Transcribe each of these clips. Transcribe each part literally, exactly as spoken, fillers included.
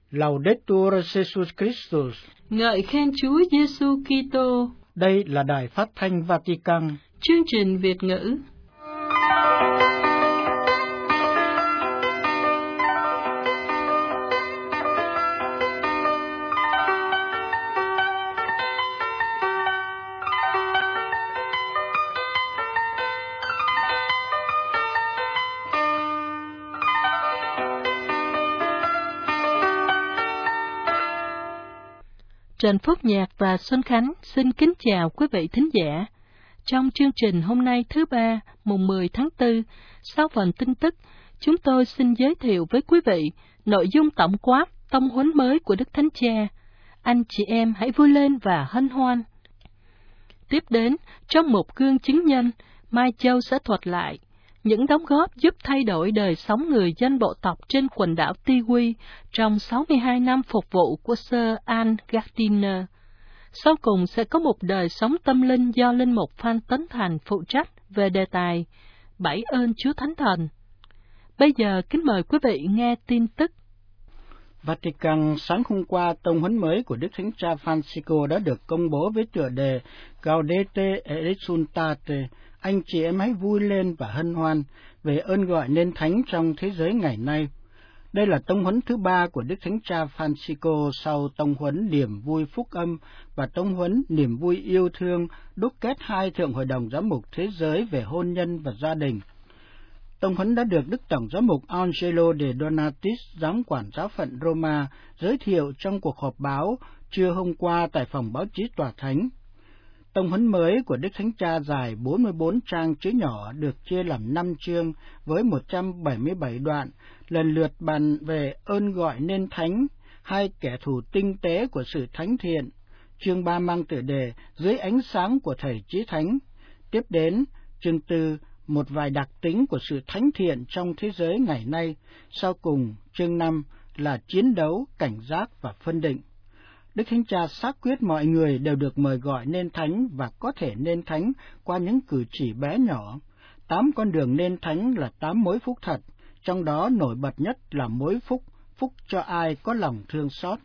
Laudetur Jesus Christus. Ngợi khen Chúa Giêsu Kitô. Đây là đài phát thanh Vatican. Chương trình Việt ngữ. Trần Phúc Nhạc và Xuân Khánh xin kính chào quý vị thính giả. Trong chương trình hôm nay thứ ba, mùng mười tháng tư, sau phần tin tức, chúng tôi xin giới thiệu với quý vị nội dung tổng quát tông huấn mới của Đức Thánh Cha. Anh chị em hãy vui lên và hân hoan. Tiếp đến, trong một gương chứng nhân, Mai Châu sẽ thuật lại những đóng góp giúp thay đổi đời sống người dân bộ tộc trên quần đảo Tiwi trong sáu mươi hai năm phục vụ của Sir Anne Gardiner. Sau cùng sẽ có một đời sống tâm linh do Linh mục Phan Tấn Thành phụ trách về đề tài Bảy ơn Chúa Thánh Thần. Bây giờ kính mời quý vị nghe tin tức. Vatican sáng hôm qua, tông huấn mới của Đức Thánh Cha Francisco đã được công bố với tựa đề Gaudete et Exsultate, anh chị em hãy vui lên và hân hoan về ơn gọi nên thánh trong thế giới ngày nay. Đây là tông huấn thứ ba của Đức Thánh Cha Francisco sau tông huấn niềm vui phúc âm và tông huấn niềm vui yêu thương đúc kết hai thượng hội đồng giám mục thế giới về hôn nhân và gia đình. Tông huấn đã được Đức Tổng giám mục Angelo de Donatis, giám quản giáo phận Roma, giới thiệu trong cuộc họp báo trưa hôm qua tại phòng báo chí Tòa Thánh. Tông huấn mới của Đức Thánh Cha dài bốn mươi bốn trang chữ nhỏ được chia làm năm chương với một trăm bảy mươi bảy đoạn, lần lượt bàn về ơn gọi nên thánh, hai kẻ thù tinh tế của sự thánh thiện. Chương ba mang tựa đề Dưới ánh sáng của Thầy Chí Thánh. Tiếp đến, chương tư, một vài đặc tính của sự thánh thiện trong thế giới ngày nay. Sau cùng, chương năm là chiến đấu, cảnh giác và phân định. Đức Thánh Cha xác quyết mọi người đều được mời gọi nên thánh và có thể nên thánh qua những cử chỉ bé nhỏ. Tám con đường nên thánh là tám mối phúc thật, trong đó nổi bật nhất là mối phúc, phúc cho ai có lòng thương xót.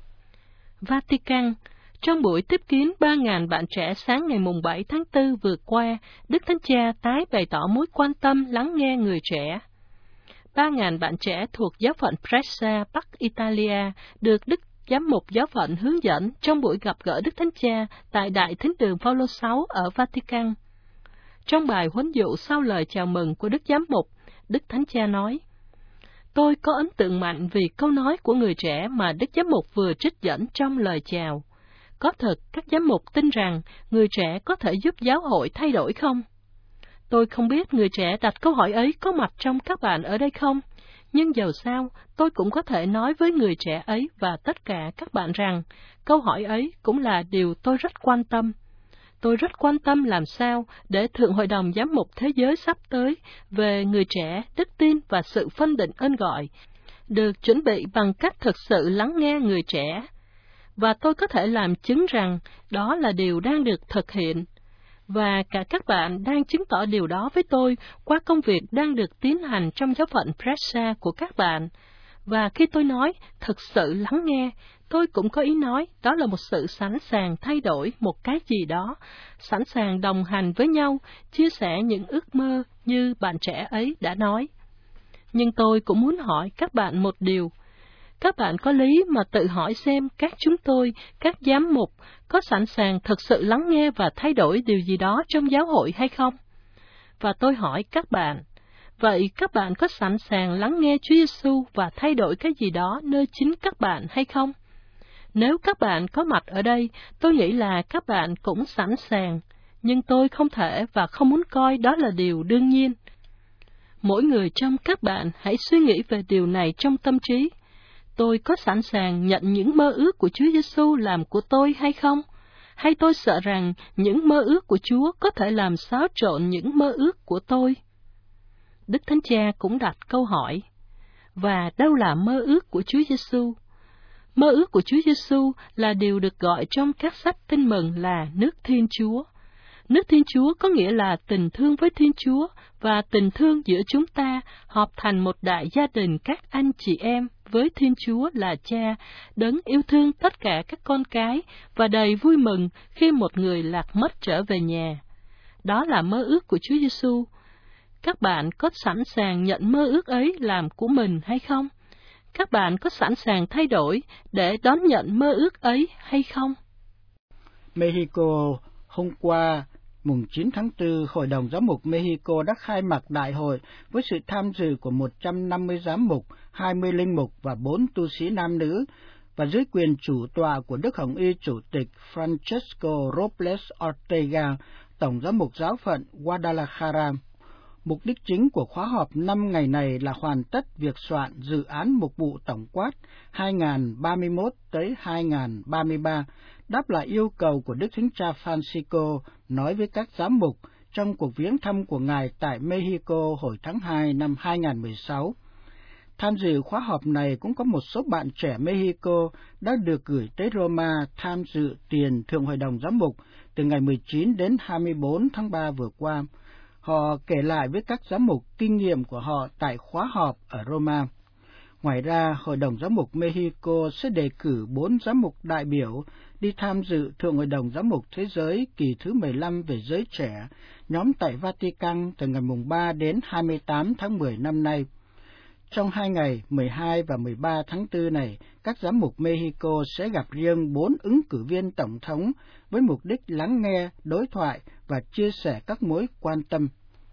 Vatican. Trong buổi tiếp kiến ba nghìn bạn trẻ sáng ngày mùng bảy tháng tư vừa qua, Đức Thánh Cha tái bày tỏ mối quan tâm lắng nghe người trẻ. ba nghìn bạn trẻ thuộc giáo phận Brescia, Bắc Italia, được Đức Giám mục giáo phận hướng dẫn trong buổi gặp gỡ Đức Thánh Cha tại Đại Thính đường Phaolô sáu ở Vatican. Trong bài huấn dụ sau lời chào mừng của Đức Giám mục, Đức Thánh Cha nói: Tôi có ấn tượng mạnh vì câu nói của người trẻ mà Đức Giám mục vừa trích dẫn trong lời chào. Có thật các giám mục tin rằng người trẻ có thể giúp giáo hội thay đổi không? Tôi không biết người trẻ đặt câu hỏi ấy có mặt trong các bạn ở đây không, nhưng dầu sao tôi cũng có thể nói với người trẻ ấy và tất cả các bạn rằng câu hỏi ấy cũng là điều tôi rất quan tâm. Tôi rất quan tâm làm sao để Thượng Hội đồng Giám mục Thế giới sắp tới về người trẻ, đức tin và sự phân định ơn gọi được chuẩn bị bằng cách thực sự lắng nghe người trẻ. Và tôi có thể làm chứng rằng đó là điều đang được thực hiện. Và cả các bạn đang chứng tỏ điều đó với tôi qua công việc đang được tiến hành trong giáo phận Brescia của các bạn. Và khi tôi nói thực sự lắng nghe, tôi cũng có ý nói đó là một sự sẵn sàng thay đổi một cái gì đó, sẵn sàng đồng hành với nhau, chia sẻ những ước mơ như bạn trẻ ấy đã nói. Nhưng tôi cũng muốn hỏi các bạn một điều. Các bạn có lý mà tự hỏi xem các chúng tôi, các giám mục, có sẵn sàng thực sự lắng nghe và thay đổi điều gì đó trong giáo hội hay không? Và tôi hỏi các bạn, vậy các bạn có sẵn sàng lắng nghe Chúa Giêsu và thay đổi cái gì đó nơi chính các bạn hay không? Nếu các bạn có mặt ở đây, tôi nghĩ là các bạn cũng sẵn sàng, nhưng tôi không thể và không muốn coi đó là điều đương nhiên. Mỗi người trong các bạn hãy suy nghĩ về điều này trong tâm trí. Tôi có sẵn sàng nhận những mơ ước của Chúa Giêsu làm của tôi hay không? Hay tôi sợ rằng những mơ ước của Chúa có thể làm xáo trộn những mơ ước của tôi? Đức Thánh Cha cũng đặt câu hỏi, và đâu là mơ ước của Chúa Giêsu? Mơ ước của Chúa Giêsu là điều được gọi trong các sách Tin Mừng là nước Thiên Chúa. Nước Thiên Chúa có nghĩa là tình thương với Thiên Chúa và tình thương giữa chúng ta hợp thành một đại gia đình các anh chị em, với Thiên Chúa là Cha, đấng yêu thương tất cả các con cái và đầy vui mừng khi một người lạc mất trở về nhà. Đó là mơ ước của Chúa Giêsu. Các bạn có sẵn sàng nhận mơ ước ấy làm của mình hay không? Các bạn có sẵn sàng thay đổi để đón nhận mơ ước ấy hay không? Mexico, hôm qua, mùng chín tháng tư, Hội đồng Giám mục Mexico đã khai mạc đại hội với sự tham dự của một trăm năm mươi giám mục, hai mươi linh mục và bốn tu sĩ nam nữ, và dưới quyền chủ tọa của Đức Hồng Y Chủ tịch Francesco Robles Ortega, Tổng giám mục giáo phận Guadalajara. Mục đích chính của khóa họp năm ngày này là hoàn tất việc soạn dự án mục vụ tổng quát hai nghìn không trăm ba mươi mốt tới hai nghìn không trăm ba mươi ba, đáp lại yêu cầu của Đức Thánh Cha Francisco nói với các giám mục trong cuộc viếng thăm của Ngài tại Mexico hồi tháng hai năm hai nghìn không trăm mười sáu. Tham dự khóa họp này cũng có một số bạn trẻ Mexico đã được gửi tới Roma tham dự tiền Thượng Hội đồng Giám mục từ ngày mười chín đến hai mươi bốn tháng ba vừa qua. Họ kể lại với các giám mục kinh nghiệm của họ tại khóa họp ở Roma. Ngoài ra, Hội đồng Giám mục Mexico sẽ đề cử bốn giám mục đại biểu đi tham dự Thượng Hội đồng Giám mục Thế giới kỳ thứ mười lăm về giới trẻ, nhóm tại Vatican từ ngày mùng ba đến hai mươi tám tháng mười năm nay. Trong hai ngày mười hai và mười ba tháng tư này, các giám mục Mexico sẽ gặp riêng bốn ứng cử viên tổng thống với mục đích lắng nghe, đối thoại và chia sẻ các mối quan tâm.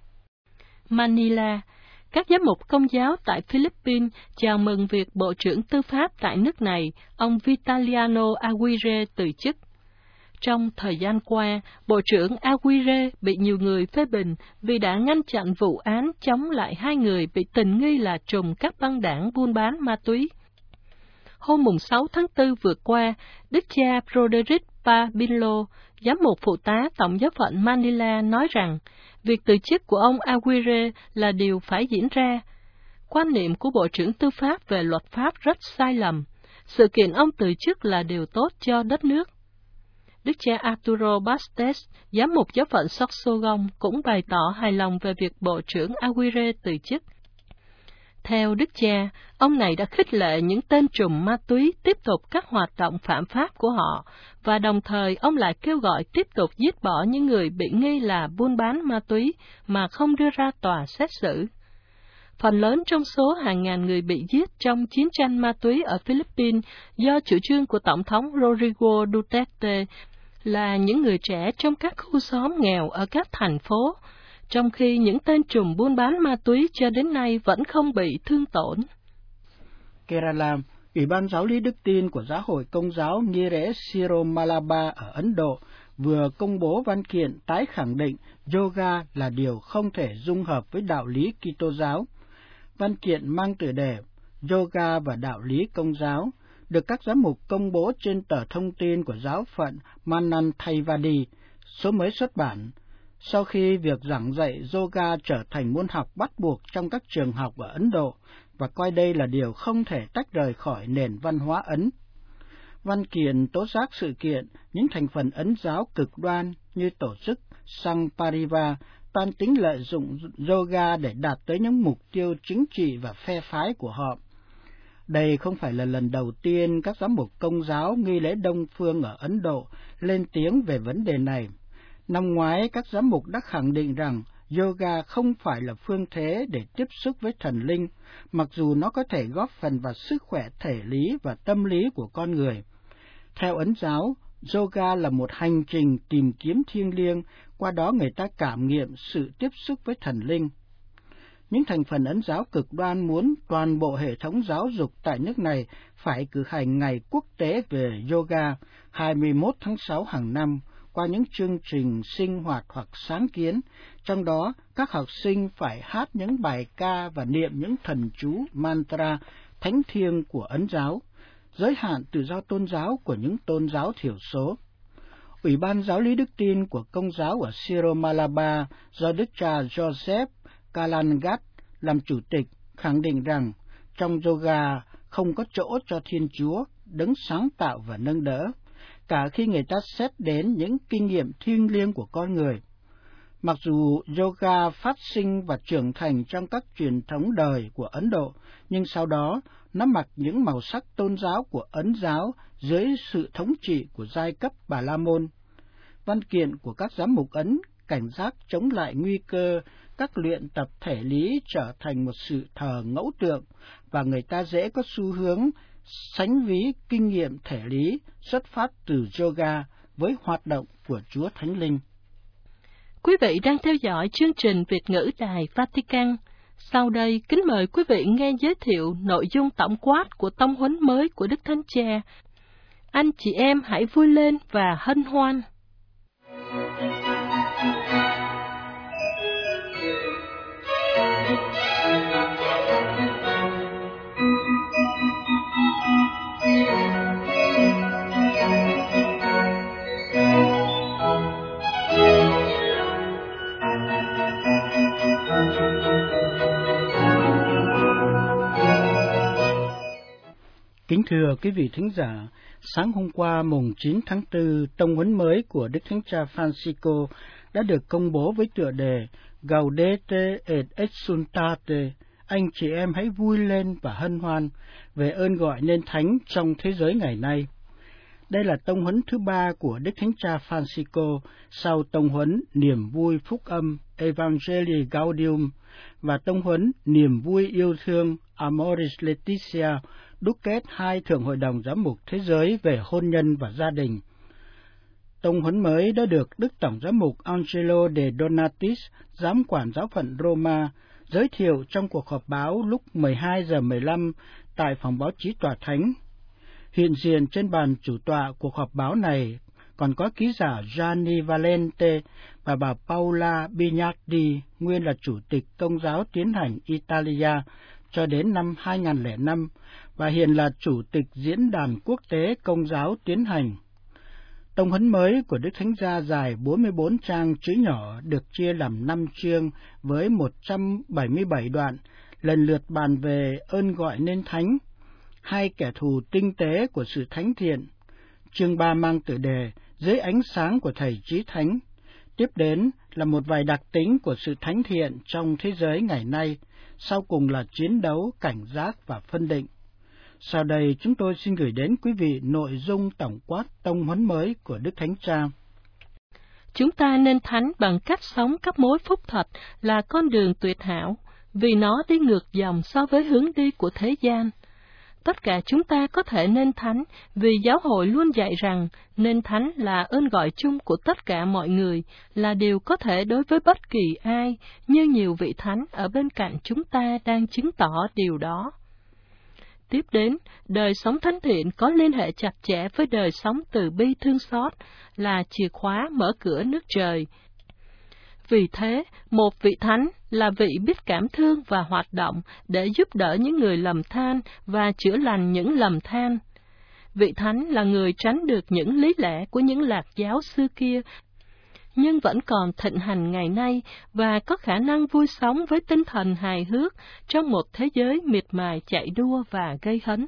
Manila, các giám mục Công giáo tại Philippines chào mừng việc Bộ trưởng Tư pháp tại nước này, ông Vitaliano Aguirre từ chức. Trong thời gian qua, Bộ trưởng Aguirre bị nhiều người phê bình vì đã ngăn chặn vụ án chống lại hai người bị tình nghi là trùm các băng đảng buôn bán ma túy. Hôm sáu tháng tư vừa qua, Đức cha Broderick Pabilo, giám mục phụ tá Tổng giáo phận Manila nói rằng, việc từ chức của ông Aguirre là điều phải diễn ra. Quan niệm của Bộ trưởng Tư pháp về luật pháp rất sai lầm. Sự kiện ông từ chức là điều tốt cho đất nước. Đức cha Arturo Bastes, giám mục giáo phận Sorsogon, cũng bày tỏ hài lòng về việc Bộ trưởng Aguirre từ chức. Theo Đức cha, ông này đã khích lệ những tên trùm ma túy tiếp tục các hoạt động phạm pháp của họ, và đồng thời ông lại kêu gọi tiếp tục giết bỏ những người bị nghi là buôn bán ma túy mà không đưa ra tòa xét xử. Phần lớn trong số hàng ngàn người bị giết trong chiến tranh ma túy ở Philippines do chủ trương của Tổng thống Rodrigo Duterte là những người trẻ trong các khu xóm nghèo ở các thành phố, trong khi những tên trùm buôn bán ma túy cho đến nay vẫn không bị thương tổn. Kerala, Ủy ban Giáo lý Đức tin của Giáo hội Công giáo nghi lễ Siro Malaba ở Ấn Độ vừa công bố văn kiện tái khẳng định yoga là điều không thể dung hợp với đạo lý Kitô giáo. Văn kiện mang tựa đề Yoga và đạo lý Công giáo được các giám mục công bố trên tờ thông tin của giáo phận Mananthaivadi, số mới xuất bản, sau khi việc giảng dạy yoga trở thành môn học bắt buộc trong các trường học ở Ấn Độ và coi đây là điều không thể tách rời khỏi nền văn hóa Ấn. Văn kiện tố giác sự kiện những thành phần Ấn giáo cực đoan như tổ chức Sangh Parivar toan tính lợi dụng yoga để đạt tới những mục tiêu chính trị và phe phái của họ. Đây không phải là lần đầu tiên các giám mục Công giáo nghi lễ Đông phương ở Ấn Độ lên tiếng về vấn đề này. Năm ngoái, các giám mục đã khẳng định rằng yoga không phải là phương thế để tiếp xúc với thần linh, mặc dù nó có thể góp phần vào sức khỏe thể lý và tâm lý của con người. Theo Ấn giáo, yoga là một hành trình tìm kiếm thiêng liêng, qua đó người ta cảm nghiệm sự tiếp xúc với thần linh. Những thành phần Ấn giáo cực đoan muốn toàn bộ hệ thống giáo dục tại nước này phải cử hành ngày quốc tế về yoga hai mươi mốt tháng sáu hàng năm qua những chương trình sinh hoạt hoặc sáng kiến, trong đó các học sinh phải hát những bài ca và niệm những thần chú mantra thánh thiêng của Ấn giáo, giới hạn tự do tôn giáo của những tôn giáo thiểu số. Ủy ban Giáo lý Đức tin của Công giáo ở Siro Malaba do Đức cha Joseph Kalangat làm chủ tịch khẳng định rằng trong yoga không có chỗ cho Thiên Chúa, đấng sáng tạo và nâng đỡ, cả khi người ta xét đến những kinh nghiệm thiêng liêng của con người. Mặc dù yoga phát sinh và trưởng thành trong các truyền thống đời của Ấn Độ, nhưng sau đó nó mặc những màu sắc tôn giáo của Ấn giáo dưới sự thống trị của giai cấp Bà La Môn. Văn kiện của các giám mục Ấn cảnh giác chống lại nguy cơ các luyện tập thể lý trở thành một sự thờ ngẫu tượng, và người ta dễ có xu hướng sánh ví kinh nghiệm thể lý xuất phát từ yoga với hoạt động của Chúa Thánh Linh. Quý vị đang theo dõi chương trình Việt ngữ Đài Vatican. Sau đây, kính mời quý vị nghe giới thiệu nội dung tổng quát của tông huấn mới của Đức Thánh Cha. Anh chị em hãy vui lên và hân hoan. Kính thưa quý vị thính giả, sáng hôm qua mùng chín tháng tư, tông huấn mới của Đức Thánh Cha Francisco đã được công bố với tựa đề Gaudete et Exsultate, anh chị em hãy vui lên và hân hoan, về ơn gọi nên thánh trong thế giới ngày nay. Đây là tông huấn thứ ba của Đức Thánh Cha Francisco sau tông huấn niềm vui phúc âm Evangelii Gaudium và tông huấn niềm vui yêu thương Amoris Laetitia, đúc kết hai thượng hội đồng giám mục thế giới về hôn nhân và gia đình. Tông huấn mới đã được Đức Tổng giám mục Angelo de Donatis, giám quản giáo phận Roma, giới thiệu trong cuộc họp báo lúc mười hai giờ mười lăm tại phòng báo chí Tòa Thánh. Hiện diện trên bàn chủ tọa cuộc họp báo này còn có ký giả Gianni Valente và bà Paola Bignardi, nguyên là chủ tịch Công giáo Tiến hành Italia cho đến năm hai nghìn không trăm lẻ năm và hiện là chủ tịch Diễn đàn Quốc tế Công giáo Tiến hành. Tông huấn mới của Đức Thánh Cha dài bốn mươi bốn trang chữ nhỏ, được chia làm năm chương với một trăm bảy mươi bảy đoạn, lần lượt bàn về ơn gọi nên thánh, hai kẻ thù tinh tế của sự thánh thiện. Chương ba mang tựa đề Dưới ánh sáng của Thầy Chí Thánh. Tiếp đến là một vài đặc tính của sự thánh thiện trong thế giới ngày nay, sau cùng là chiến đấu, cảnh giác và phân định. Sau đây chúng tôi xin gửi đến quý vị nội dung tổng quát tông huấn mới của Đức Thánh Cha. Chúng ta nên thánh bằng cách sống các mối phúc thật là con đường tuyệt hảo, vì nó đi ngược dòng so với hướng đi của thế gian. Tất cả chúng ta có thể nên thánh vì giáo hội luôn dạy rằng nên thánh là ơn gọi chung của tất cả mọi người, là điều có thể đối với bất kỳ ai, như nhiều vị thánh ở bên cạnh chúng ta đang chứng tỏ điều đó. Tiếp đến, đời sống thánh thiện có liên hệ chặt chẽ với đời sống từ bi thương xót, là chìa khóa mở cửa nước trời. Vì thế, một vị thánh là vị biết cảm thương và hoạt động để giúp đỡ những người lầm than và chữa lành những lầm than. Vị thánh là người tránh được những lý lẽ của những lạc giáo xưa kia, nhưng vẫn còn thịnh hành ngày nay và có khả năng vui sống với tinh thần hài hước trong một thế giới miệt mài chạy đua và gây hấn.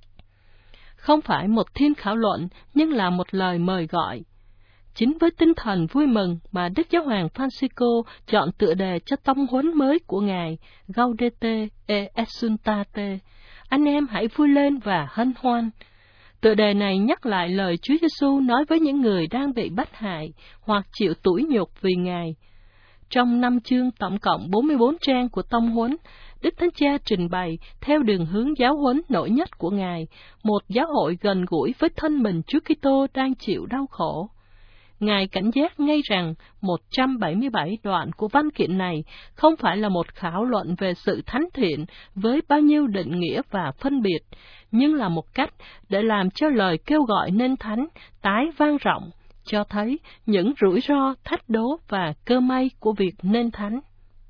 Không phải một thiên khảo luận, nhưng là một lời mời gọi. Chính với tinh thần vui mừng mà Đức Giáo hoàng Francisco chọn tựa đề cho tông huấn mới của Ngài, Gaudete et Exsultate, anh em hãy vui lên và hân hoan. Tựa đề này nhắc lại lời Chúa Giêsu nói với những người đang bị bắt hại hoặc chịu tủi nhục vì Ngài. Trong năm chương tổng cộng bốn mươi bốn trang của tông huấn, Đức Thánh Cha trình bày theo đường hướng giáo huấn nổi nhất của Ngài, một giáo hội gần gũi với thân mình Chúa Kitô đang chịu đau khổ. Ngài cảnh giác ngay rằng một trăm bảy mươi bảy đoạn của văn kiện này không phải là một khảo luận về sự thánh thiện với bao nhiêu định nghĩa và phân biệt, nhưng là một cách để làm cho lời kêu gọi nên thánh tái vang rộng, cho thấy những rủi ro, thách đố và cơ may của việc nên thánh.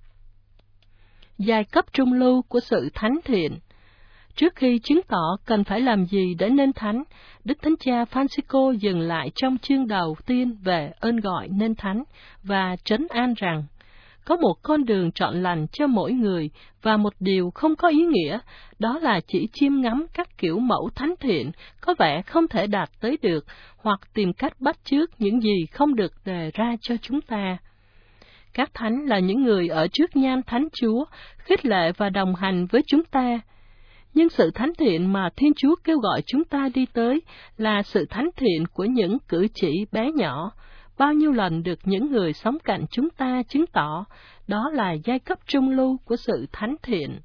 Giai cấp trung lưu của sự thánh thiện. Trước khi chứng tỏ cần phải làm gì để nên thánh, Đức Thánh Cha Francisco dừng lại trong chương đầu tiên về ơn gọi nên thánh và trấn an rằng có một con đường trọn lành cho mỗi người và một điều không có ý nghĩa, đó là chỉ chiêm ngắm các kiểu mẫu thánh thiện có vẻ không thể đạt tới được hoặc tìm cách bắt chước những gì không được đề ra cho chúng ta. Các thánh là những người ở trước nhan Thánh Chúa, khích lệ và đồng hành với chúng ta. Nhưng sự thánh thiện mà Thiên Chúa kêu gọi chúng ta đi tới là sự thánh thiện của những cử chỉ bé nhỏ, bao nhiêu lần được những người sống cạnh chúng ta chứng tỏ, đó là giai cấp trung lưu của sự thánh thiện.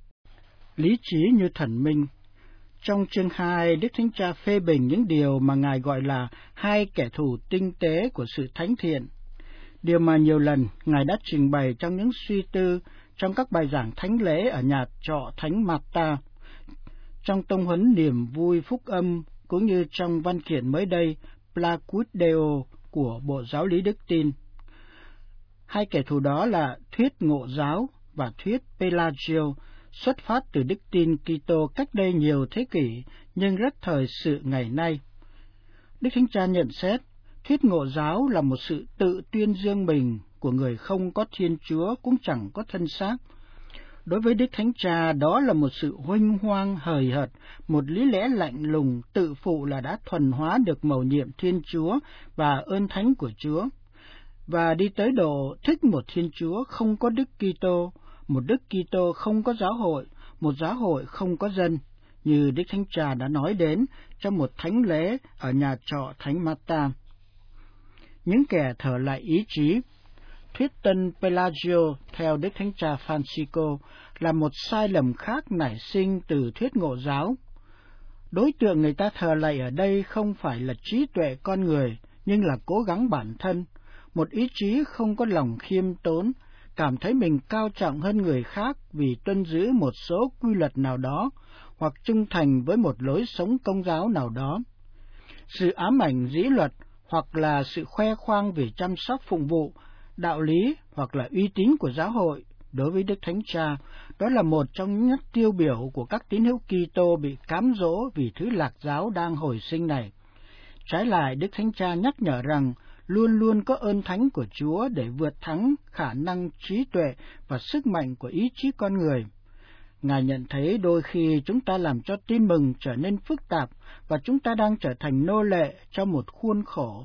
Lý trí như thần minh. Trong chương hai, Đức Thánh Cha phê bình những điều mà Ngài gọi là hai kẻ thù tinh tế của sự thánh thiện. Điều mà nhiều lần Ngài đã trình bày trong những suy tư trong các bài giảng thánh lễ ở nhà trọ Thánh Marta, trong tông huấn niềm vui phúc âm, cũng như trong văn kiện mới đây Placuit Deo của Bộ Giáo lý Đức tin. Hai kẻ thù đó là thuyết Ngộ giáo và thuyết Pelagio, xuất phát từ đức tin Kitô cách đây nhiều thế kỷ, nhưng rất thời sự ngày nay. Đức Thánh Cha nhận xét, thuyết Ngộ giáo là một sự tự tuyên dương mình của người không có Thiên Chúa, cũng chẳng có thân xác. Đối với Đức Thánh Cha, đó là một sự huênh hoang hời hợt, một lý lẽ lạnh lùng, tự phụ là đã thuần hóa được mầu nhiệm Thiên Chúa và ơn thánh của Chúa, và đi tới độ thích một Thiên Chúa không có Đức Kitô, một Đức Kitô không có giáo hội, một giáo hội không có dân, như Đức Thánh Cha đã nói đến trong một thánh lễ ở nhà trọ Thánh Marta. Những kẻ thờ lại ý chí. Thuyết tân Pelagio theo Đức Thánh Cha Francisco là một sai lầm khác nảy sinh từ thuyết Ngộ giáo. Đối tượng người ta thờ lạy ở đây không phải là trí tuệ con người, nhưng là cố gắng bản thân, một ý chí không có lòng khiêm tốn, cảm thấy mình cao trọng hơn người khác vì tuân giữ một số quy luật nào đó, hoặc trung thành với một lối sống công giáo nào đó. Sự ám ảnh dĩ luật, hoặc là sự khoe khoang về chăm sóc phụng vụ, đạo lý, hoặc là uy tín của giáo hội, đối với Đức Thánh Cha, đó là một trong những nét tiêu biểu của các tín hữu Kitô bị cám dỗ vì thứ lạc giáo đang hồi sinh này. Trái lại, Đức Thánh Cha nhắc nhở rằng luôn luôn có ơn thánh của Chúa để vượt thắng khả năng trí tuệ và sức mạnh của ý chí con người. Ngài nhận thấy đôi khi chúng ta làm cho tin mừng trở nên phức tạp và chúng ta đang trở thành nô lệ trong một khuôn khổ.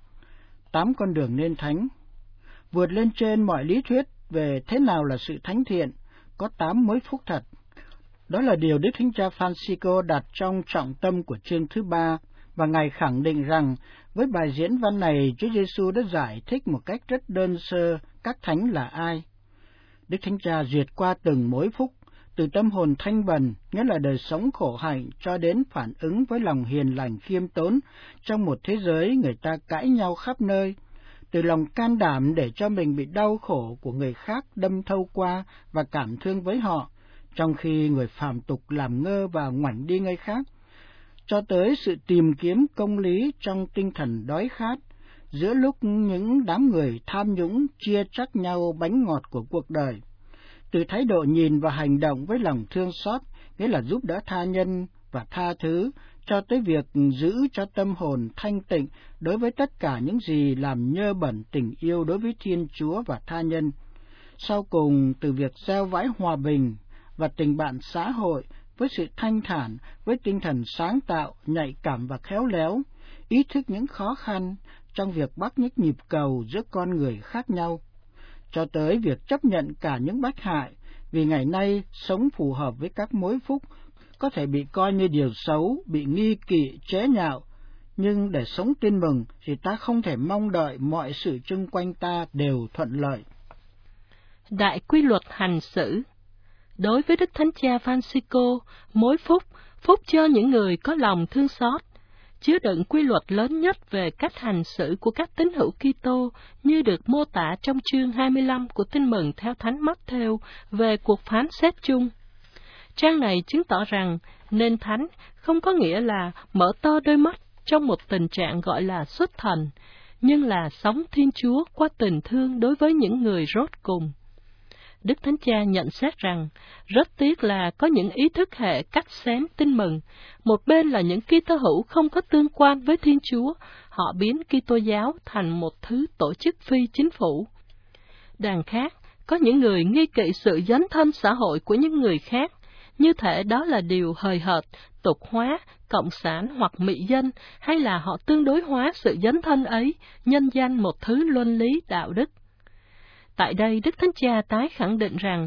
Tám con đường nên thánh. Vượt lên trên mọi lý thuyết về thế nào là sự thánh thiện, có tám mối phúc thật. Đó là điều Đức Thánh Cha Francisco đặt trong trọng tâm của chương thứ ba, và Ngài khẳng định rằng với bài diễn văn này, Chúa Giêsu đã giải thích một cách rất đơn sơ các thánh là ai. Đức Thánh Cha duyệt qua từng mối phúc, từ tâm hồn thanh bần, nghĩa là đời sống khổ hạnh, cho đến phản ứng với lòng hiền lành khiêm tốn trong một thế giới người ta cãi nhau khắp nơi, từ lòng can đảm để cho mình bị đau khổ của người khác đâm thâu qua và cảm thương với họ, trong khi người phàm tục làm ngơ và ngoảnh đi nơi khác, cho tới sự tìm kiếm công lý trong tinh thần đói khát, giữa lúc những đám người tham nhũng chia trắc nhau bánh ngọt của cuộc đời. Từ thái độ nhìn và hành động với lòng thương xót, nghĩa là giúp đỡ tha nhân và tha thứ, cho tới việc giữ cho tâm hồn thanh tịnh đối với tất cả những gì làm nhơ bẩn tình yêu đối với Thiên Chúa và tha nhân. Sau cùng, từ việc gieo vãi hòa bình và tình bạn xã hội với sự thanh thản, với tinh thần sáng tạo, nhạy cảm và khéo léo, ý thức những khó khăn trong việc bắt những nhịp cầu giữa con người khác nhau, cho tới việc chấp nhận cả những bách hại, vì ngày nay sống phù hợp với các mối phúc có thể bị coi như điều xấu, bị nghi kỵ, chế nhạo, nhưng để sống tin mừng thì ta không thể mong đợi mọi sự chung quanh ta đều thuận lợi. Đại quy luật hành xử. Đối với Đức Thánh Cha Francisco, mối phúc, phúc cho những người có lòng thương xót, chứa đựng quy luật lớn nhất về cách hành xử của các tín hữu Kitô như được mô tả trong chương hai mươi lăm của Tin mừng theo Thánh Matthew về cuộc phán xét chung. Trang này chứng tỏ rằng nên thánh không có nghĩa là mở to đôi mắt trong một tình trạng gọi là xuất thần, nhưng là sống Thiên Chúa qua tình thương đối với những người rốt cùng. Đức Thánh Cha nhận xét rằng, rất tiếc là có những ý thức hệ cắt xén tin mừng. Một bên là những Kitô hữu không có tương quan với Thiên Chúa, họ biến Kitô giáo thành một thứ tổ chức phi chính phủ. Đằng khác, có những người nghi kỵ sự dấn thân xã hội của những người khác, như thể đó là điều hời hợt, tục hóa, cộng sản hoặc mị dân, hay là họ tương đối hóa sự dấn thân ấy, nhân danh một thứ luân lý đạo đức. Tại đây, Đức Thánh Cha tái khẳng định rằng,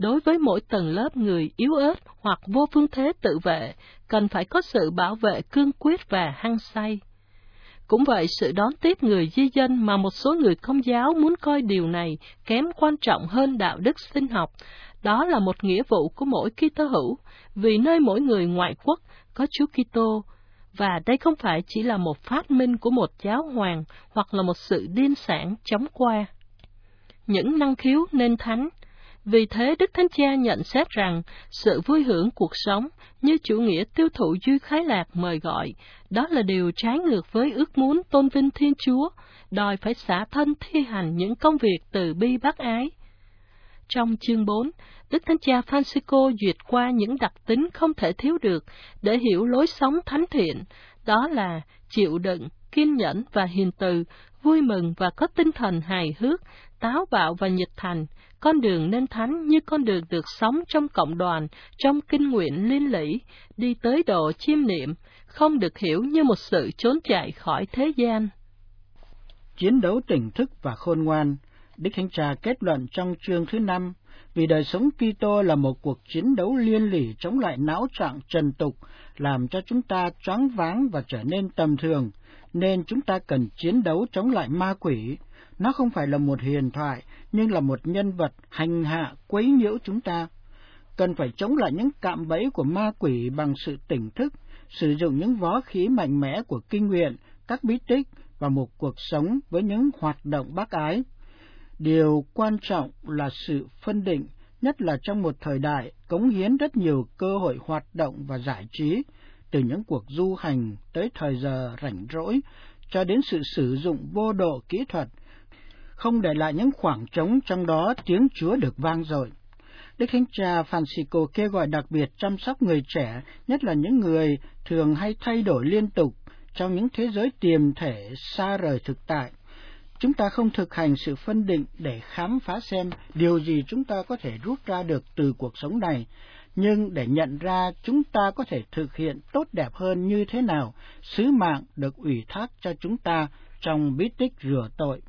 đối với mỗi tầng lớp người yếu ớt hoặc vô phương thế tự vệ, cần phải có sự bảo vệ cương quyết và hăng say. Cũng vậy, sự đón tiếp người di dân mà một số người Công giáo muốn coi điều này kém quan trọng hơn đạo đức sinh học, đó là một nghĩa vụ của mỗi Kitô hữu, vì nơi mỗi người ngoại quốc có Chúa Kitô, và đây không phải chỉ là một phát minh của một giáo hoàng hoặc là một sự điên sản chóng qua. Những năng khiếu nên thánh. Vì thế, Đức Thánh Cha nhận xét rằng sự vui hưởng cuộc sống như chủ nghĩa tiêu thụ duy khái lạc mời gọi, đó là điều trái ngược với ước muốn tôn vinh Thiên Chúa, đòi phải xả thân thi hành những công việc từ bi bác ái. Trong chương bốn, Đức Thánh Cha Francisco duyệt qua những đặc tính không thể thiếu được để hiểu lối sống thánh thiện, đó là chịu đựng, kiên nhẫn và hiền từ, vui mừng và có tinh thần hài hước, táo bạo và nhiệt thành, con đường nên thánh như con đường được sống trong cộng đoàn, trong kinh nguyện liên lỉ, đi tới độ chiêm niệm, không được hiểu như một sự trốn chạy khỏi thế gian. Chiến đấu tỉnh thức và khôn ngoan. Đức Thánh Cha kết luận trong chương thứ năm, vì đời sống Kitô là một cuộc chiến đấu liên lỉ chống lại não trạng trần tục, làm cho chúng ta choáng váng và trở nên tầm thường, nên chúng ta cần chiến đấu chống lại ma quỷ. Nó không phải là một huyền thoại, nhưng là một nhân vật hành hạ quấy nhiễu chúng ta. Cần phải chống lại những cạm bẫy của ma quỷ bằng sự tỉnh thức, sử dụng những võ khí mạnh mẽ của kinh nguyện, các bí tích và một cuộc sống với những hoạt động bác ái. Điều quan trọng là sự phân định, nhất là trong một thời đại cống hiến rất nhiều cơ hội hoạt động và giải trí, từ những cuộc du hành tới thời giờ rảnh rỗi, cho đến sự sử dụng vô độ kỹ thuật, không để lại những khoảng trống trong đó tiếng Chúa được vang dội. Đức Thánh Cha Francisco kêu gọi đặc biệt chăm sóc người trẻ, nhất là những người thường hay thay đổi liên tục trong những thế giới tiềm thể xa rời thực tại. Chúng ta không thực hành sự phân định để khám phá xem điều gì chúng ta có thể rút ra được từ cuộc sống này, nhưng để nhận ra chúng ta có thể thực hiện tốt đẹp hơn như thế nào sứ mạng được ủy thác cho chúng ta trong bí tích rửa tội.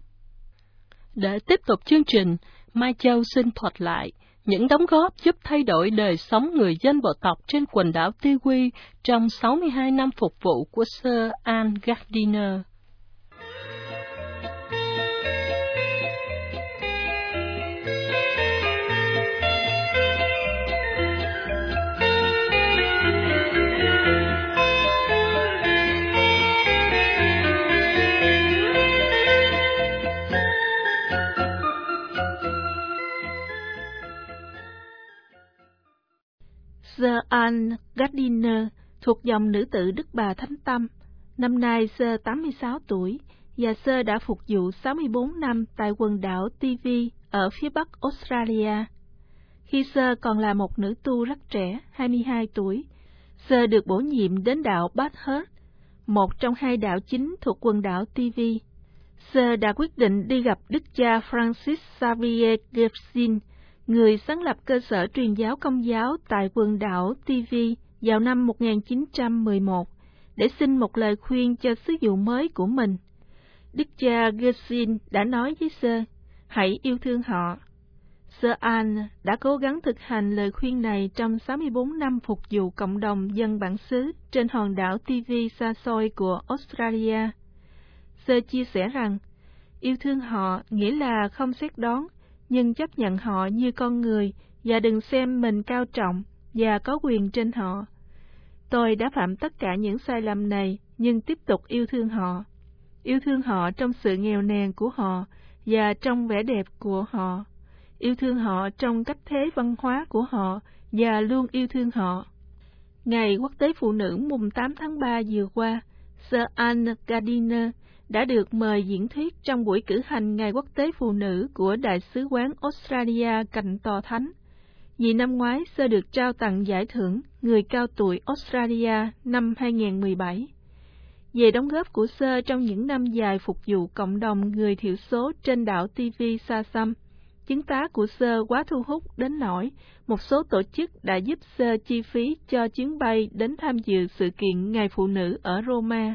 Để tiếp tục chương trình, Mai Châu xin thuật lại những đóng góp giúp thay đổi đời sống người dân bộ tộc trên quần đảo Tiwi trong sáu mươi hai năm phục vụ của Sir Anne Gardiner. Sir Anne Gardiner thuộc dòng nữ tử Đức Bà Thánh Tâm. Năm nay Sir tám mươi sáu tuổi và Sir đã phục vụ sáu mươi bốn năm tại quần đảo Tiwi ở phía bắc Australia. Khi Sir còn là một nữ tu rất trẻ, hai mươi hai tuổi, Sir được bổ nhiệm đến đảo Bathurst, một trong hai đảo chính thuộc quần đảo Tiwi. Sir đã quyết định đi gặp Đức cha Francis Xavier Gibson, người sáng lập cơ sở truyền giáo Công giáo tại quần đảo Tiwi vào năm một nghìn chín trăm mười một, để xin một lời khuyên cho sứ vụ mới của mình. Đức cha Gibson đã nói với Sir, hãy yêu thương họ. Sir Anne đã cố gắng thực hành lời khuyên này trong sáu mươi bốn năm phục vụ cộng đồng dân bản xứ trên hòn đảo Tiwi xa xôi của Australia. Sir chia sẻ rằng, yêu thương họ nghĩa là không xét đoán, nhưng chấp nhận họ như con người và đừng xem mình cao trọng và có quyền trên họ. Tôi đã phạm tất cả những sai lầm này, nhưng tiếp tục yêu thương họ. Yêu thương họ trong sự nghèo nàn của họ và trong vẻ đẹp của họ. Yêu thương họ trong cách thế văn hóa của họ và luôn yêu thương họ. Ngày Quốc tế Phụ nữ mùng tám tháng ba vừa qua, Sir Anne Gardiner đã được mời diễn thuyết trong buổi cử hành Ngày Quốc tế Phụ nữ của Đại sứ quán Australia cạnh Tòa Thánh. Vì năm ngoái, Sir được trao tặng giải thưởng Người cao tuổi Australia năm hai nghìn không trăm mười bảy. Về đóng góp của Sir trong những năm dài phục vụ cộng đồng người thiểu số trên đảo Tiwi xa xăm, chứng tá của Sir quá thu hút đến nỗi một số tổ chức đã giúp Sir chi phí cho chuyến bay đến tham dự sự kiện Ngày Phụ nữ ở Roma.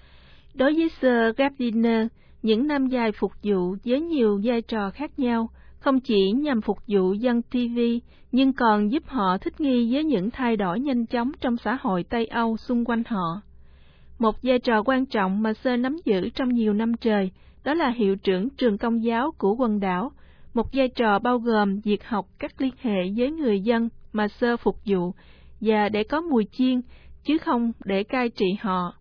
Đối với Sir Gardiner, những năm dài phục vụ với nhiều vai trò khác nhau không chỉ nhằm phục vụ dân ti vi, nhưng còn giúp họ thích nghi với những thay đổi nhanh chóng trong xã hội Tây Âu xung quanh họ. Một vai trò quan trọng mà Sơ nắm giữ trong nhiều năm trời, đó là hiệu trưởng trường công giáo của quần đảo, một vai trò bao gồm việc học các liên hệ với người dân mà Sơ phục vụ, và để có mùi chiên, chứ không để cai trị họ.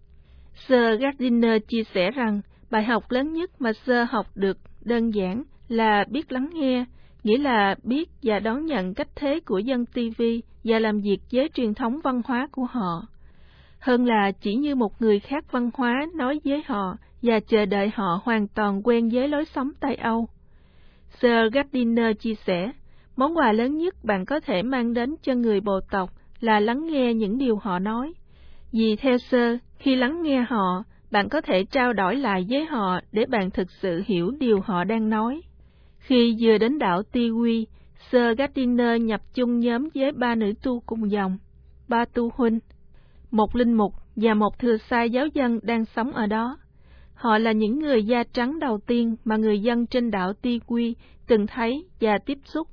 Sir Gardiner chia sẻ rằng, bài học lớn nhất mà Sơ học được đơn giản là biết lắng nghe, nghĩa là biết và đón nhận cách thế của dân ti vi và làm việc với truyền thống văn hóa của họ, hơn là chỉ như một người khác văn hóa nói với họ và chờ đợi họ hoàn toàn quen với lối sống Tây Âu. Sir Gardiner chia sẻ, món quà lớn nhất bạn có thể mang đến cho người bộ tộc là lắng nghe những điều họ nói. Vì theo Sir, khi lắng nghe họ, bạn có thể trao đổi lại với họ để bạn thực sự hiểu điều họ đang nói. Khi vừa đến đảo Tiwi, Sir Gardiner nhập chung nhóm với ba nữ tu cùng dòng, ba tu huynh, một linh mục và một thừa sai giáo dân đang sống ở đó. Họ là những người da trắng đầu tiên mà người dân trên đảo Tiwi từng thấy và tiếp xúc.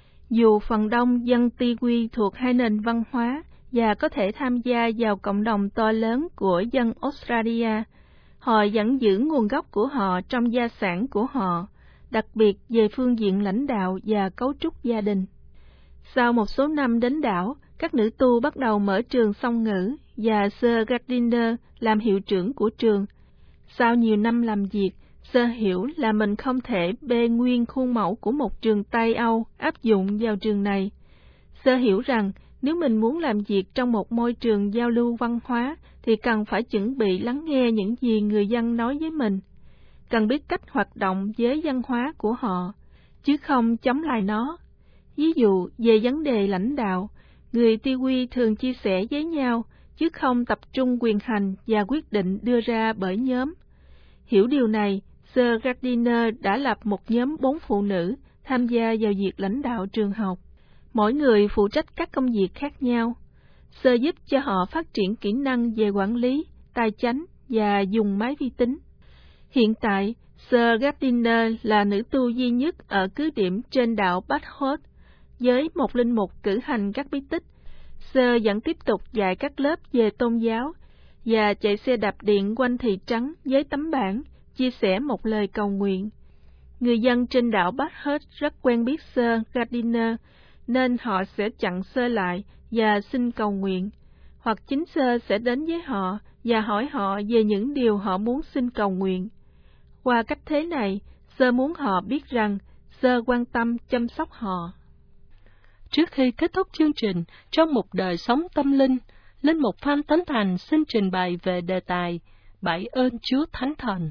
Dù phần đông dân Tiwi thuộc hai nền văn hóa và có thể tham gia vào cộng đồng to lớn của dân Australia, họ vẫn giữ nguồn gốc của họ trong gia sản của họ, đặc biệt về phương diện lãnh đạo và cấu trúc gia đình. Sau một số năm đến đảo, các nữ tu bắt đầu mở trường song ngữ và Sir Gardiner làm hiệu trưởng của trường. Sau nhiều năm làm việc, Sir hiểu là mình không thể bê nguyên khuôn mẫu của một trường Tây Âu áp dụng vào trường này. Sir hiểu rằng nếu mình muốn làm việc trong một môi trường giao lưu văn hóa thì cần phải chuẩn bị lắng nghe những gì người dân nói với mình, cần biết cách hoạt động với văn hóa của họ, chứ không chống lại nó. Ví dụ về vấn đề lãnh đạo, người Tiwi thường chia sẻ với nhau, chứ không tập trung quyền hành và quyết định đưa ra bởi nhóm. Hiểu điều này, Sir Gardiner đã lập một nhóm bốn phụ nữ tham gia vào việc lãnh đạo trường học. Mỗi người phụ trách các công việc khác nhau. Sir giúp cho họ phát triển kỹ năng về quản lý, tài chánh và dùng máy vi tính. Hiện tại, Sir Gardiner là nữ tu duy nhất ở cứ điểm trên đảo Bathurst, với một linh mục cử hành các bí tích. Sir vẫn tiếp tục dạy các lớp về tôn giáo và chạy xe đạp điện quanh thị trấn với tấm bảng, chia sẻ một lời cầu nguyện. Người dân trên đảo Bathurst rất quen biết Sir Gardiner, nên họ sẽ chặn Sir lại và xin cầu nguyện, hoặc chính Sir sẽ đến với họ và hỏi họ về những điều họ muốn xin cầu nguyện. Qua cách thế này, Sir muốn họ biết rằng Sir quan tâm chăm sóc họ. Trước khi kết thúc chương trình, trong một đời sống tâm linh, Linh mục Phan Tấn Thành xin trình bày về đề tài Bảy ơn Chúa Thánh Thần.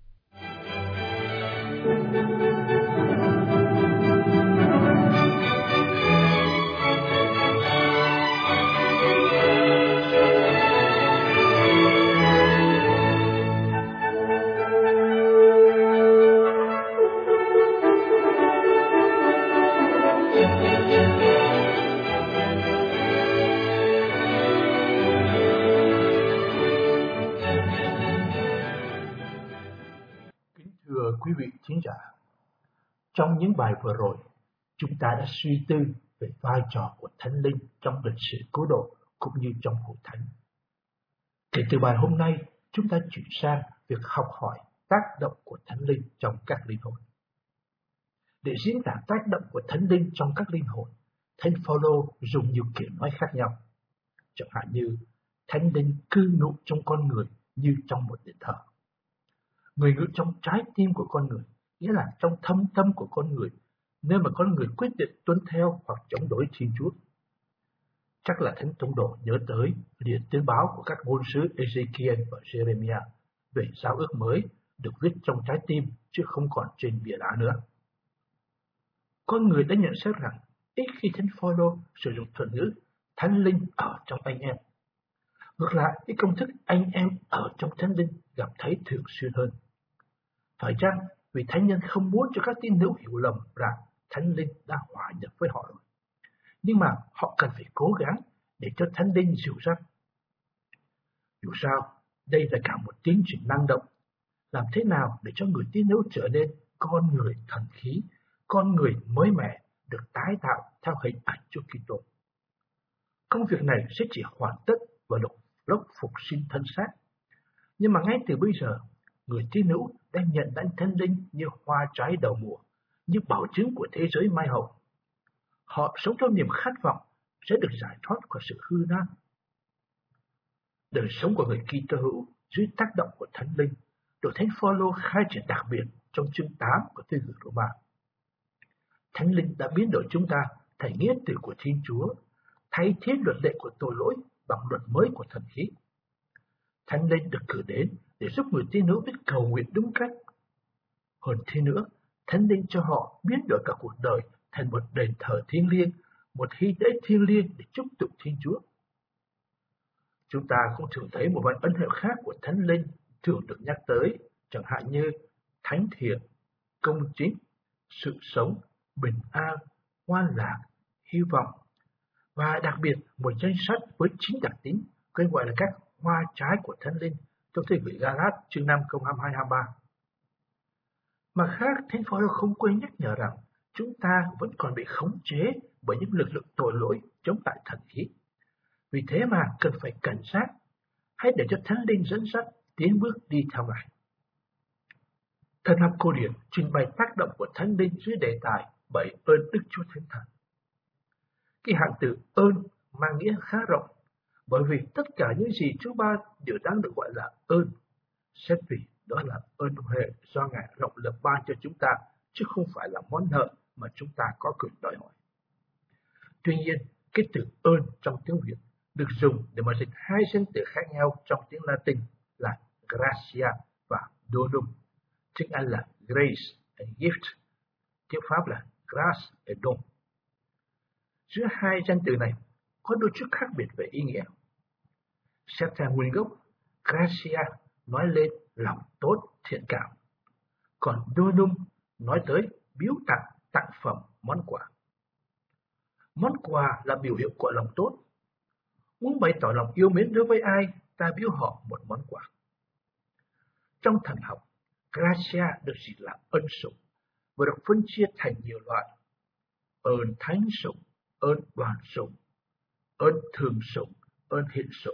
Quý vị thính giả, trong những bài vừa rồi, chúng ta đã suy tư về vai trò của Thánh Linh trong lịch sử cứu độ cũng như trong hội thánh. Kể từ bài hôm nay, chúng ta chuyển sang việc học hỏi tác động của Thánh Linh trong các linh hồn. Để diễn tả tác động của Thánh Linh trong các linh hồn, Thánh Phaolô dùng nhiều kiểu nói khác nhau. Chẳng hạn như Thánh Linh cư ngụ trong con người như trong một đền thờ. Người ngự trong trái tim của con người, nghĩa là trong thâm tâm của con người, nơi mà con người quyết định tuân theo hoặc chống đối Thiên Chúa. Chắc là Thánh Tông Đồ nhớ tới điển tuyên báo của các ngôn sứ Ezekiel và Jeremiah về giao ước mới được viết trong trái tim chứ không còn trên bìa đá nữa. Con người đã nhận xét rằng ít khi Thánh Phaolô sử dụng thuật ngữ Thánh Linh ở trong anh em. Ngược lại, cái công thức anh em ở trong Thánh Linh gặp thấy thường xuyên hơn. Phải chăng vì Thánh Nhân không muốn cho các tín hữu hiểu lầm rằng Thánh Linh đã hòa nhập với họ rồi, nhưng mà họ cần phải cố gắng để cho Thánh Linh dịu dắt. Dù sao, đây là cả một tiến trình năng động, làm thế nào để cho người tín hữu trở nên con người thần khí, con người mới mẻ được tái tạo theo hình ảnh Chúa Kitô. Công việc này sẽ chỉ hoàn tất vào lúc, lúc phục sinh thân xác. Nhưng mà ngay từ bây giờ, người tín hữu đang nhận lãnh Thánh Linh như hoa trái đầu mùa, như bảo chứng của thế giới mai hậu. Họ sống trong niềm khát vọng sẽ được giải thoát khỏi sự hư nát. Đời sống của người Kitô hữu dưới tác động của Thánh Linh được Thánh Phaolô khai triển đặc biệt trong chương tám của thư gửi Roma. Thánh Linh đã biến đổi chúng ta thành nghĩa tử của Thiên Chúa, thay thế luật lệ của tội lỗi bằng luật mới của thần khí. Thánh Linh được cử đến để giúp người tín hữu biết cầu nguyện đúng cách. Hơn thế nữa, Thánh Linh cho họ biến đổi cả cuộc đời thành một đền thờ thiêng liêng, một hy lễ thiêng liêng để chúc tụng Thiên Chúa. Chúng ta cũng thường thấy một vài ân hiệu khác của Thánh Linh thường được nhắc tới, chẳng hạn như thánh thiện, công chính, sự sống, bình an, ngoan lạc, hy vọng, và đặc biệt một danh sách với chín đặc tính cái gọi là các hoa trái của Thánh Linh trong thư gửi Galat chương năm câu hai mươi hai hai mươi ba. Mặt khác, Thánh Phaolô không quên nhắc nhở rằng chúng ta vẫn còn bị khống chế bởi những lực lượng tội lỗi chống lại thần khí. Vì thế mà cần phải cảnh giác, hãy để cho Thánh Linh dẫn dắt tiến bước đi theo Ngài. Thần học cổ điển trình bày tác động của Thánh Linh dưới đề tài bảy ơn Đức Chúa Thánh Thần. Cái hạng từ ơn mang nghĩa khá rộng, bởi vì tất cả những gì Chúa ban đều đáng được gọi là ơn, xét vì đó là ơn huệ do Ngài rộng lượng ban cho chúng ta, chứ không phải là món nợ mà chúng ta có quyền đòi hỏi. Tuy nhiên, cái từ ơn trong tiếng Việt được dùng để mà dịch hai danh từ khác nhau trong tiếng Latin là gratia và donum. Tiếng Anh là grace and gift, tiếng Pháp là grâce et don. Giữa hai danh từ này có đôi chút khác biệt về ý nghĩa. Xét theo nguyên gốc, gratia nói lên lòng tốt, thiện cảm, còn donum nói tới biếu tặng, tặng phẩm, món quà. Món quà là biểu hiện của lòng tốt. Muốn bày tỏ lòng yêu mến đối với ai, ta biếu họ một món quà. Trong thần học, gratia được dịch là ân sủng và được phân chia thành nhiều loại: ơn thánh sủng, ơn đoàn sủng, ơn thường sủng, ơn hiện sủng.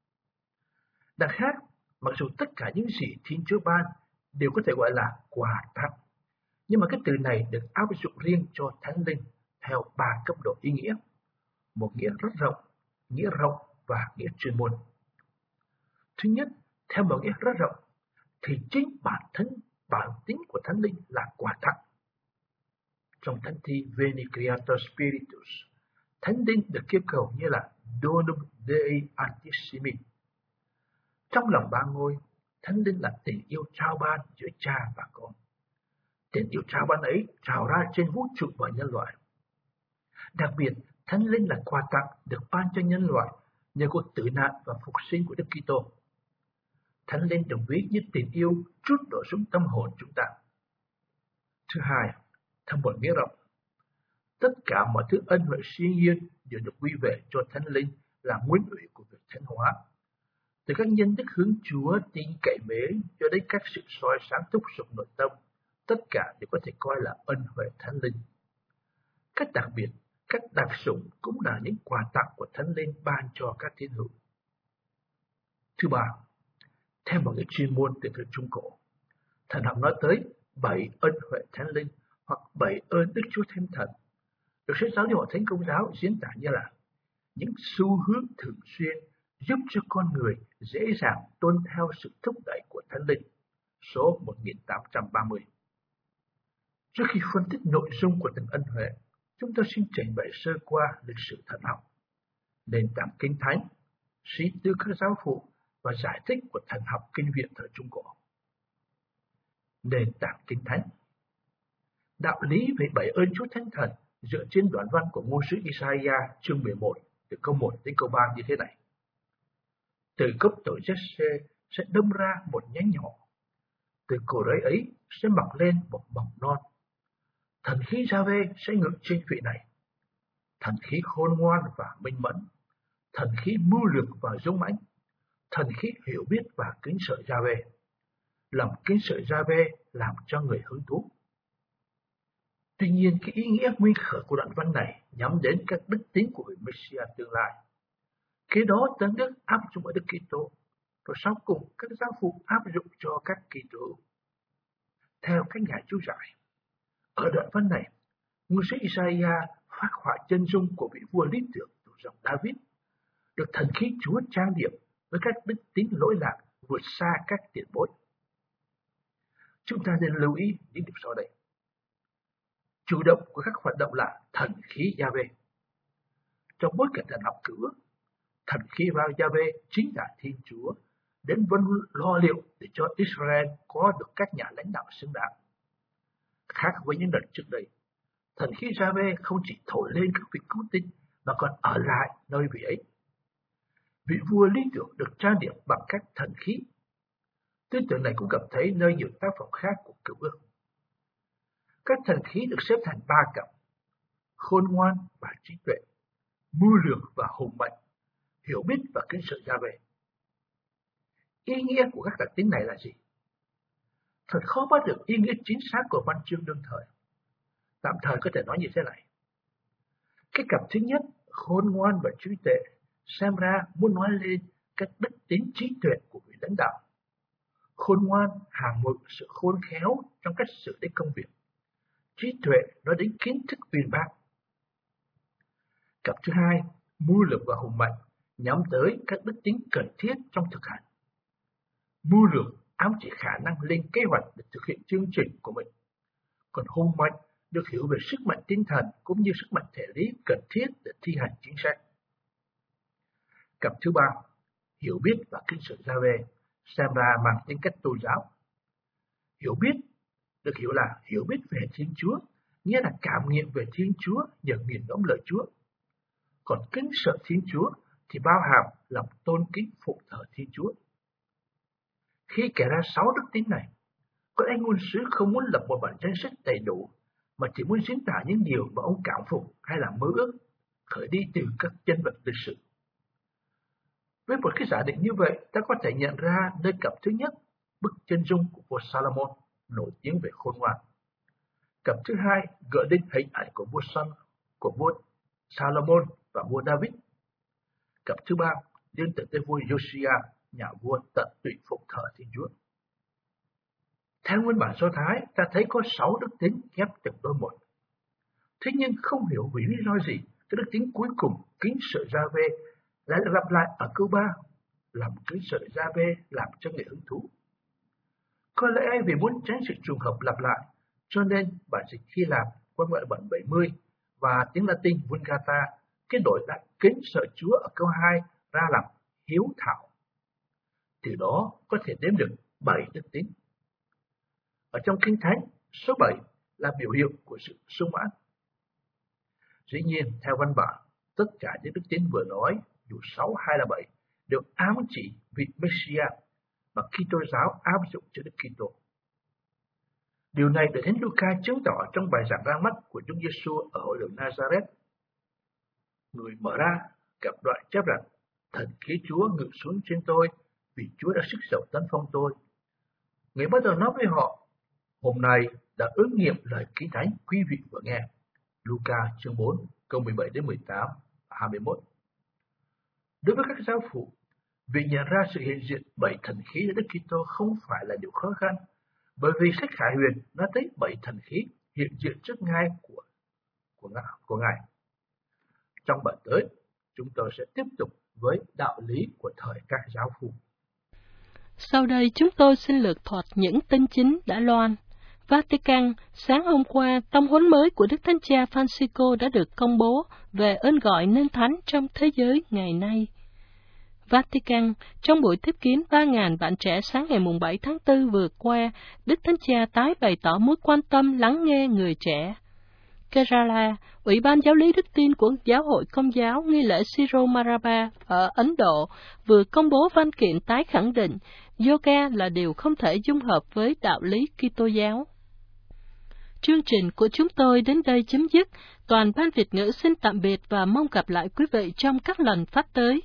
Đằng khác, mặc dù tất cả những gì Thiên Chúa ban đều có thể gọi là quà tặng, nhưng mà cái từ này được áp dụng riêng cho Thánh Linh theo ba cấp độ ý nghĩa: một nghĩa rất rộng, nghĩa rộng và nghĩa chuyên môn. Thứ nhất, theo một nghĩa rất rộng, thì chính bản thân, bản tính của Thánh Linh là quà tặng. Trong thánh thi Veni Creator Spiritus, Thánh Linh được kêu cầu như là Donum Dei Antissimi. Trong lòng ba ngôi, Thánh Linh là tình yêu trao ban giữa cha và con. Tình yêu trao ban ấy trào ra trên vũ trụ và nhân loại. Đặc biệt, Thánh Linh là quà tặng được ban cho nhân loại nhờ cuộc tử nạn và phục sinh của Đức Kitô. Thánh Linh đồng ý như tình yêu trút đổ xuống tâm hồn chúng ta. Thứ hai, theo một nghĩa rộng, tất cả mọi thứ ân huệ siêu nhiên đều được quy về cho Thánh Linh là nguyên ủy của việc thánh hóa. Từ các nhân đức hướng Chúa, tin cậy mến cho đến các sự soi sáng thúc giục nội tâm, tất cả đều có thể coi là ân huệ Thánh Linh. Cách đặc biệt, các đặc sủng cũng là những quà tặng của Thánh Linh ban cho các tín hữu. Thứ ba, theo một cái chuyên môn từ thời Trung Cổ, thần học nói tới bảy ân huệ Thánh Linh hoặc bảy ơn Đức Chúa Thánh Thần, được sách giáo lý Hội Thánh Công giáo diễn tả như là những xu hướng thường xuyên giúp cho con người dễ dàng tuân theo sự thúc đẩy của Thánh Linh, số một nghìn tám trăm ba mươi. Trước khi phân tích nội dung của từng ân huệ, chúng tôi xin trình bày sơ qua lịch sử thần học, nền tảng Kinh Thánh, suy tư các giáo phụ và giải thích của thần học kinh viện thời Trung Cổ. Nền tảng Kinh Thánh. Đạo lý về bảy ơn Chúa Thánh Thần dựa trên đoạn văn của ngôn sứ Isaiah chương mười một từ câu một đến câu ba như thế này: từ gốc tội Giê-xê sẽ đâm ra một nhánh nhỏ, từ cội rễ ấy sẽ mọc lên một mầm non. Thần khí Gia-vê sẽ ngự trên vị này, thần khí khôn ngoan và minh mẫn, thần khí mưu lược và dũng mãnh, thần khí hiểu biết và kính sợ Gia-vê. Lòng kính sợ Gia-vê làm cho người hứng thú. Tuy nhiên, cái ý nghĩa nguyên khởi của đoạn văn này nhắm đến các đức tính của vị Messiah tương lai. Kế đó Thánh Đức áp dụng ở Đức Kitô, rồi sau cùng các giáo phụ áp dụng cho các Kitô. Theo các nhà chú giải, ở đoạn văn này, ngôn sứ Isaiah phát họa chân dung của vị vua lý tưởng thuộc dòng David, được thần khí Chúa trang điểm với các đức tính lỗi lạc vượt xa các tiền bối. Chúng ta nên lưu ý những điều sau đây. Chủ động của các hoạt động là thần khí Gia-vê. Trong bối cảnh thần học cựu ước, thần khí vào Gia-vê chính là Thiên Chúa, đến vẫn lo liệu để cho Israel có được các nhà lãnh đạo xứng đáng. Khác với những lần trước đây, thần khí Gia-vê không chỉ thổi lên các vị cứu tinh mà còn ở lại nơi vị ấy. Vị vua lý tưởng được trang điểm bằng các thần khí. Tư tưởng này cũng gặp thấy nơi nhiều tác phẩm khác của cựu ước. Các thần khí được xếp thành ba cặp: khôn ngoan và trí tuệ, mưu lược và hùng mạnh, hiểu biết và kính sợ Gia-vê. Ý nghĩa của các đặc tính này là gì? Thật khó bắt được ý nghĩa chính xác của văn chương đương thời. Tạm thời có thể nói như thế này. Cái cặp thứ nhất, khôn ngoan và trí tuệ, xem ra muốn nói lên các đức tính trí tuệ của vị lãnh đạo. Khôn ngoan hàm một sự khôn khéo trong cách xử lý công việc. Trí tuệ nói đến kiến thức uyên bác. Cặp thứ hai, mưu lược và hùng mạnh, nhắm tới các đức tính cần thiết trong thực hành. Mưu lược ám chỉ khả năng lên kế hoạch để thực hiện chương trình của mình. Còn hùng mạnh được hiểu về sức mạnh tinh thần cũng như sức mạnh thể lý cần thiết để thi hành chính sách. Cặp thứ ba, hiểu biết và kính sợ Gia-vê, xem ra mang tính cách tôn giáo. Hiểu biết được hiểu là hiểu biết về Thiên Chúa, nghĩa là cảm nghiệm về Thiên Chúa nhờ nghiền ngẫm lời Chúa. Còn kính sợ Thiên Chúa thì bao hàm lòng tôn kính phụng thờ Thiên Chúa. Khi kể ra sáu đức tính này, có anh ngôn sứ không muốn lập một bản danh sách đầy đủ, mà chỉ muốn diễn tả những điều mà ông cảm phục hay là mơ ước, khởi đi từ các nhân vật lịch sử. Với một cái giả định như vậy, ta có thể nhận ra nơi cặp thứ nhất, bức chân dung của vua Salomon, nổi tiếng về khôn ngoan. Cặp thứ hai gợi đến hình ảnh của vua Son, của vua Salomon và vua David. Cặp thứ ba liên tưởng tới vua Josiah, nhà vua tận tụy phụng thờ Thiên Chúa. Theo nguyên bản Do Thái, ta thấy có sáu đức tính ghép từng đôi một. Thế nhưng không hiểu vì lý do gì, cái đức tính cuối cùng, kính sợ Gia-vê, lại lặp lại ở câu ba, làm kính sợ Gia-vê làm cho người hứng thú. Có lẽ vì muốn tránh sự trùng hợp lặp lại, cho nên bản dịch Hy Lạp qua ngoại bản bảy mươi và tiếng Latin Vulgata cái đổi lại kính sợ Chúa ở câu hai ra làm hiếu thảo. Từ đó có thể đếm được bảy đức tính. Ở trong Kinh Thánh, số bảy là biểu hiệu của sự sung mãn. Dĩ nhiên, theo văn bản, tất cả những đức tính vừa nói, dù sáu hay là bảy, đều ám chỉ vị Messiah mà Kitô giáo áp dụng cho Đức Kitô. Điều này được Thánh Luca chứng tỏ trong bài giảng ra mắt của Chúa Giêsu ở hội đường Nazareth. Người mở ra gặp đoạn chép rằng: Thần khí Chúa ngự xuống trên tôi, vì Chúa đã sức giàu tấn phong tôi. Người bắt đầu nói với họ: Hôm nay đã ứng nghiệm lời Kinh Thánh quý vị vừa nghe. Luca chương bốn, câu mười bảy đến mười tám, hai mươi mốt. Đối với các giáo phụ, việc nhận ra sự hiện diện bảy thần khí của Đức Kitô không phải là điều khó khăn, bởi vì sách Khải Huyền nói tới bảy thần khí hiện diện trước ngai của của ngài, của ngài. Trong bản tới, chúng tôi sẽ tiếp tục với đạo lý của thời các giáo phụ. Sau đây chúng tôi xin lược thuật những tin chính đã loan. Vatican, sáng hôm qua, tông huấn mới của Đức Thánh Cha Francisco đã được công bố về ơn gọi nên thánh trong thế giới ngày nay. Vatican, trong buổi tiếp kiến ba nghìn bạn trẻ sáng ngày bảy tháng tư vừa qua, Đức Thánh Cha tái bày tỏ mối quan tâm lắng nghe người trẻ. Kerala, Ủy ban Giáo lý Đức tin của Giáo hội Công giáo nghi lễ Siro Maraba ở Ấn Độ vừa công bố văn kiện tái khẳng định yoga là điều không thể dung hợp với đạo lý Kitô giáo. Chương trình của chúng tôi đến đây chấm dứt. Toàn ban Việt ngữ xin tạm biệt và mong gặp lại quý vị trong các lần phát tới.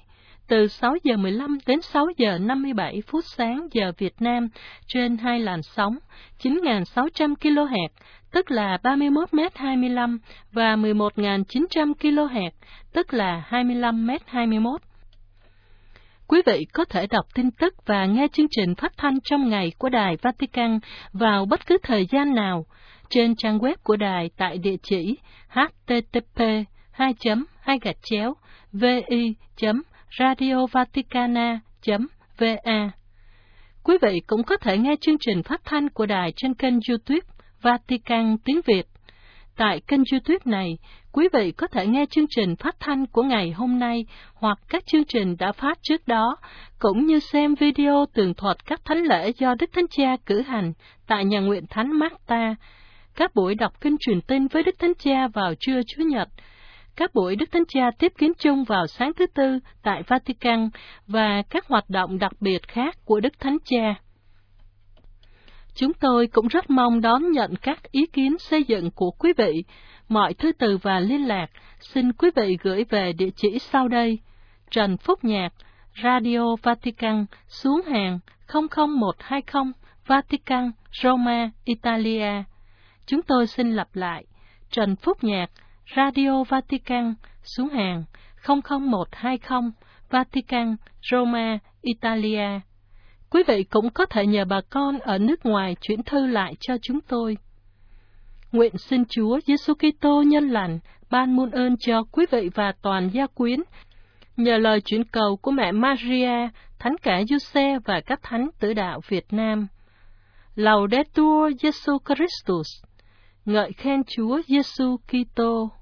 từ sáu giờ mười lăm đến sáu giờ năm mươi bảy phút sáng giờ Việt Nam trên hai làn sóng chín nghìn sáu trăm ki lô héc, tức là ba mươi mốt mét hai mươi lăm, và mười một nghìn chín trăm ki lô héc, tức là hai mươi lăm mét hai mươi mốt. Quý vị có thể đọc tin tức và nghe chương trình phát thanh trong ngày của Đài Vatican vào bất cứ thời gian nào trên trang web của đài tại địa chỉ h t t p hai chấm hai gạch chéo vi chấm radio vaticana chấm v a. Quý vị cũng có thể nghe chương trình phát thanh của đài trên kênh YouTube Vatican tiếng Việt. Tại kênh YouTube này, quý vị có thể nghe chương trình phát thanh của ngày hôm nay hoặc các chương trình đã phát trước đó, cũng như xem video tường thuật các thánh lễ do Đức Thánh Cha cử hành tại nhà nguyện Thánh Marta, các buổi đọc kinh truyền tin với Đức Thánh Cha vào trưa Chủ nhật, các buổi Đức Thánh Cha tiếp kiến chung vào sáng thứ Tư tại Vatican và các hoạt động đặc biệt khác của Đức Thánh Cha. Chúng tôi cũng rất mong đón nhận các ý kiến xây dựng của quý vị. Mọi thư từ và liên lạc xin quý vị gửi về địa chỉ sau đây: Trần Phúc Nhạc, Radio Vatican, xuống hàng không không một hai không, Vatican, Roma, Italia. Chúng tôi xin lặp lại: Trần Phúc Nhạc, Radio Vatican, xuống hàng không không một hai không, Vatican, Roma, Italia. Quý vị cũng có thể nhờ bà con ở nước ngoài chuyển thư lại cho chúng tôi. Nguyện xin Chúa Giêsu Kitô nhân lành ban muôn ơn cho quý vị và toàn gia quyến, nhờ lời chuyển cầu của mẹ Maria, Thánh cả Giuse và các thánh tử đạo Việt Nam. Laudetur Jesu Christus. Ngợi khen Chúa Giêsu Kitô.